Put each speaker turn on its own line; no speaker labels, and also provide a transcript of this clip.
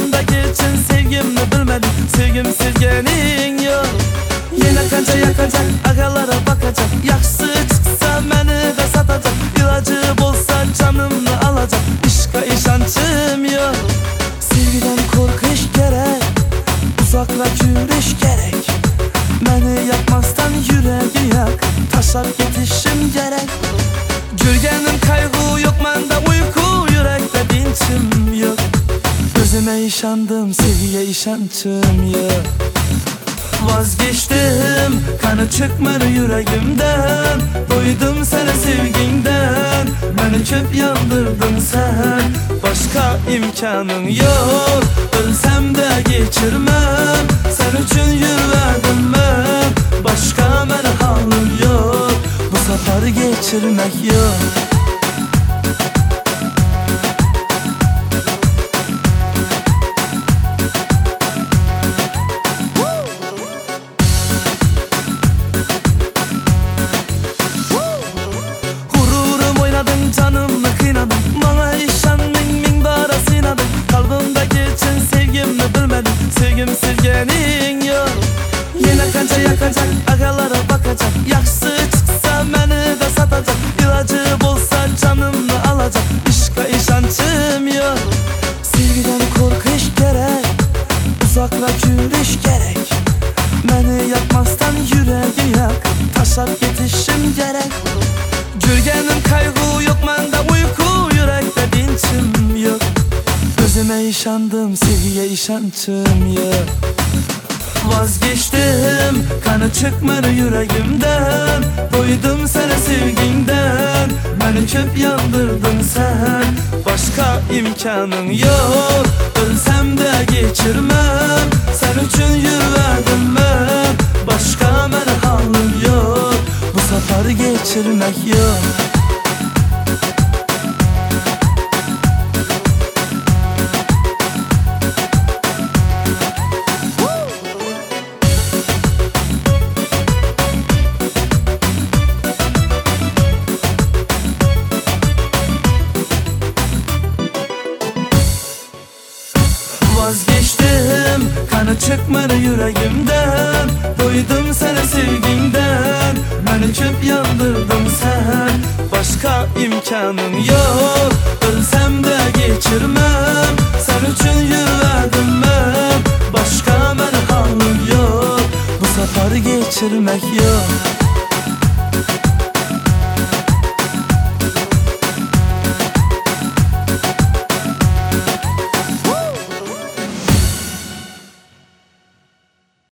Kalbimdeki için sevgimni bilmedim, sevgim sevgenin yok. Yine kanca yakacak, agalara bakacak, yaxşı çıksa beni de satacak. İlacı bolsa canımı alacak, işka işancım yok. Sevgiden korkuş gerek, uzaklaşıp yürüyüş gerek. Beni yakmazdan yüreği yak, taşar yetişim gerek. Görgenim kaygı yok, mende uyku, yürekte dinçim yok. Gözüme işandım, sevgiye işancım yok. Vazgeçtim, kanı çıkmadı yüreğimden. Doydum sana sevginden, beni köp yandırdın sen. Başka imkanın yok, ölsem de geçirmem. Sen için yürüverdim ben, başka bana halim yok. Bu sefer geçirmek yok. Canımı kıynadın, bana işan min bara sıynadın. Kalbimdeki için sevgimni bilmedim, sevgim sevgenin yok. Yine kanca yakacak, agalara bakacak, yaxşı çıksa beni de satacak. İlacı bolsa canımı alacak, işka işancım yok. Sevgiden korkuş gerek, uzaklaş yürüyüş gerek. Beni yakmazdan yüreği yak, taşar yetişim gerek. Görgenim kaygı yok, mende uyku, yürekte dinçim yok. Gözüme işandım, sevgiye işancım yok. Vazgeçtim, kanı çıkmadı yüreğimden. Doydum sana sevginden, beni köp yandırdın sen. Başka imkanın yok, ölsem de geçirmem. Sen için yürüverdim ben, başka bana halim yok. Bu sefer geçirmek yok. Vazgeçtim, kanı çıkmadı yüreğimden. Doydum sana sevginden, beni köp yandırdın sen. Başka imkanın yok, ölsem de geçirmem. Sen için yürüverdim ben, başka bana halim yok. Bu sefer geçirmek yok.